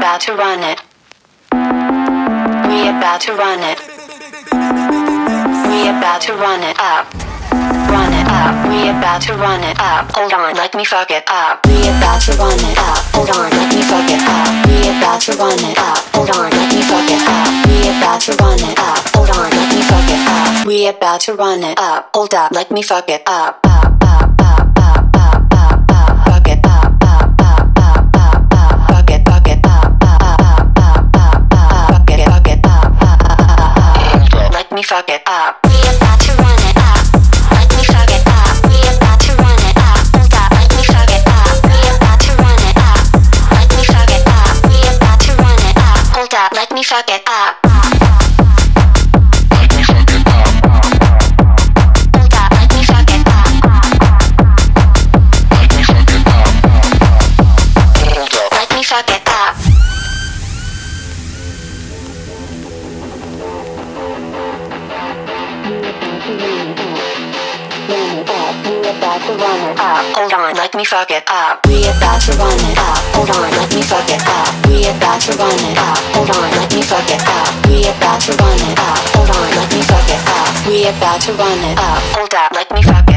about to run it. We about to run it. We about to run it up. Run it up. We about to run it up. Hold on, let me fuck it up. We about to run it up. Hold on, let me fuck it up. We about to run it up. Hold on, let me fuck it up. We about to run it up. Hold on, let me fuck it up. We about to run it up. Hold up, let me fuck it up. Fuck it up. Fuck it, fuck it up. Fuck it, fuck it up. Let me fuck it up. We about to run it up. Let me fuck it up. We about to run it up. Hold up, let me fuck it up. We about to run it up. Let me fuck it up. We about to run it up. Hold up, let me fuck it up. Let me fuck it up. Hold up, let me fuck it up. Let me fuck it up. Hold up, let me fuck it up. We about to run it up. Hold on, let me fuck it up. We about to run it up. Hold on, let me fuck it up. We about to run it up. Hold on, let me fuck it up. We about to run it up. Hold on, let me fuck it up. We about to run it up. Hold up, let me fuck it up.